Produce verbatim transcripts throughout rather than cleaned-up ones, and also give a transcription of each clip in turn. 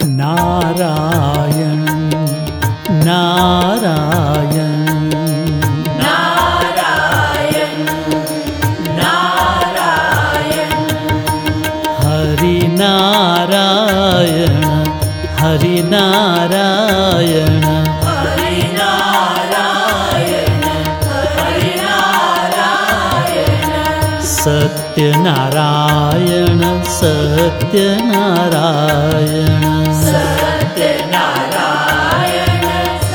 Narayan Narayan Narayan Narayan Hari Narayan Hari Narayan Hari Narayan Hari Narayan Satyanarayan Satyanarayan Satyanarayan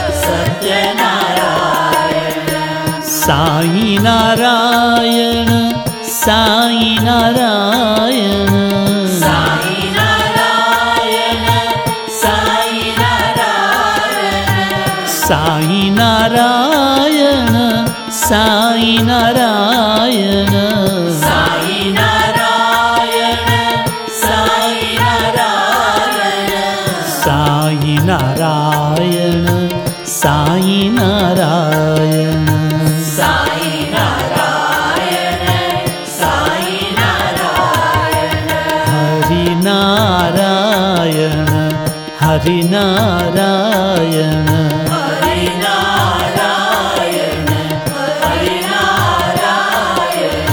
Satyanarayan Sai Narayan Sai Narayan Sai Narayan Sai Narayan Sai Narayan Sai Narayan Sai Narayan Sai Narayan Sai Narayan Sai Narayan Sai Narayan Sai Narayan Hari Narayan Hari Narayan Hari Narayan Hari Narayan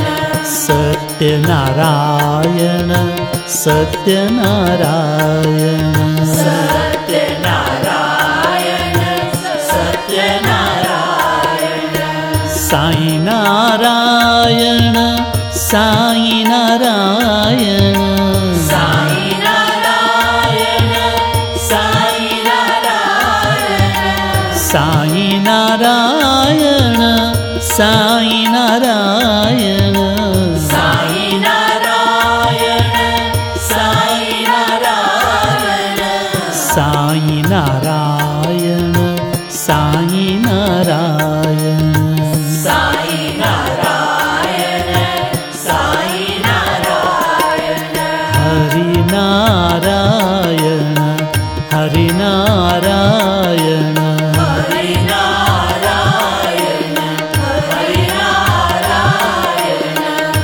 Satyanarayan Satyanarayan Satyanarayan Satyanarayan Sai Narayan Sai Narayan Sai Narayan Sai Narayan Sai Narayan Sai Narayan Sai Narayan Sai Narayan Sai Narayan Sai Narayan Sai Narayan Sai Narayan Hari Narayan Hari Narayan Hari Narayan Hari Narayan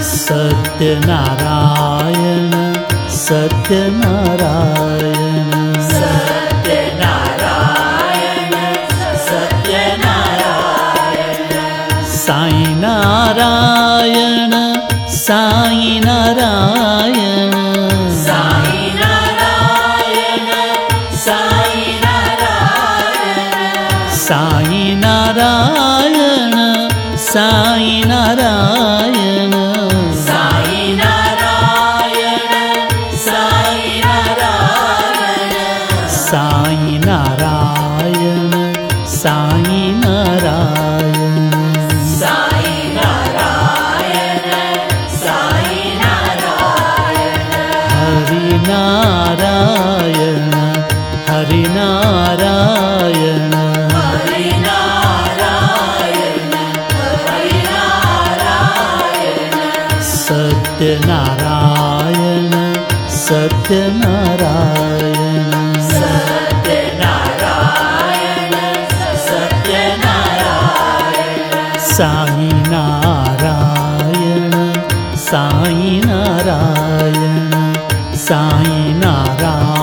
Satyanarayan Satyanarayan Satyanarayan Satyanarayan Sai Narayan Sai Narayan Sai Narayan Sai Narayan Sai Narayan Sai Narayan Sai Narayan Sai Narayan Sai Narayan Sai Narayan Sai Narayan Sai Narayan Hari Narayan Hari Narayan Hari Narayan Hari Narayan Satyanarayan Satyanarayan Satyanarayan Satyanarayan Sai Narayan Sai Narayan Sai Narayan